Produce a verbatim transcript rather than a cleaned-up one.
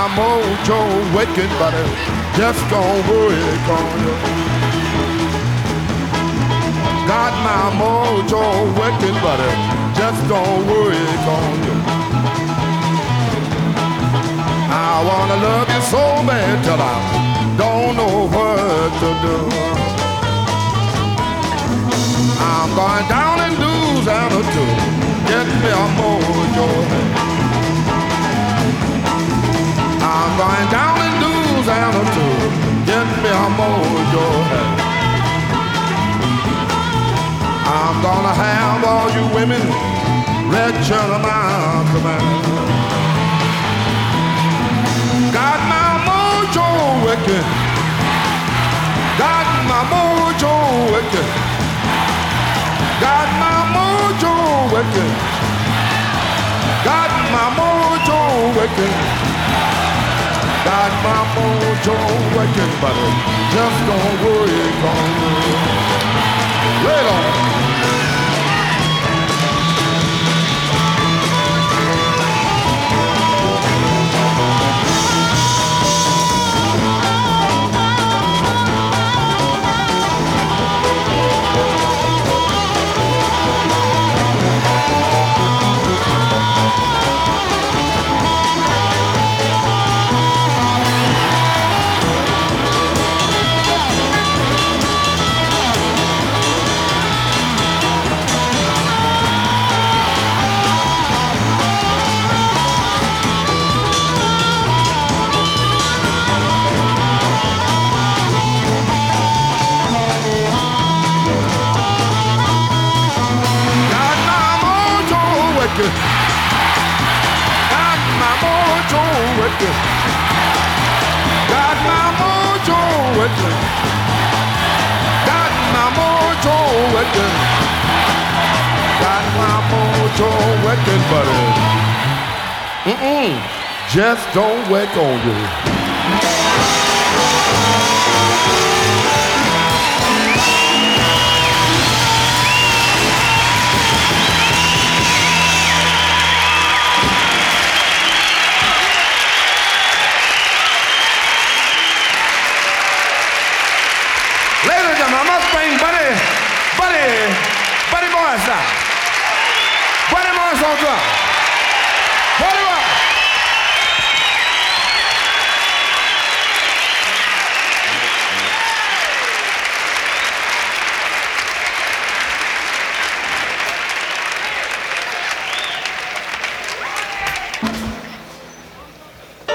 my mojo working, but it just don't work on you. Got my mojo working, but it just don't work on you. I wanna love you so bad till I don't know what to do. I'm going down in Louisiana to get me a mojo. I'm going down in Louisiana to get me a mojo. I'm gonna have all you women red shirt on my command. Got my mojo wicked. Got my mojo wicked. Got my mojo wicked. Got my mojo wicked. Got my mojo wicked, but it just don't work on me. Lay it on. Got my mojo wicked. Got my mojo wicked. Got my mojo wicked. Got my mojo wicked, but it mm-mm, just don't work on you.